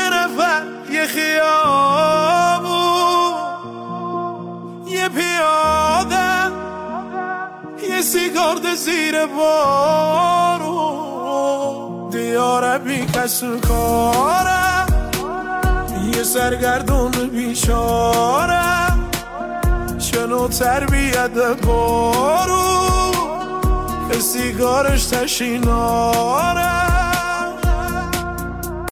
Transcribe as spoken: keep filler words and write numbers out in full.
نفر یه خیابون، یه پیاده، یه سیگارد زیر بارون، دیاره بی کس و کاره، یه سرگردون بیچاره، چنو تربیت بارون که سیگارش تشیناره.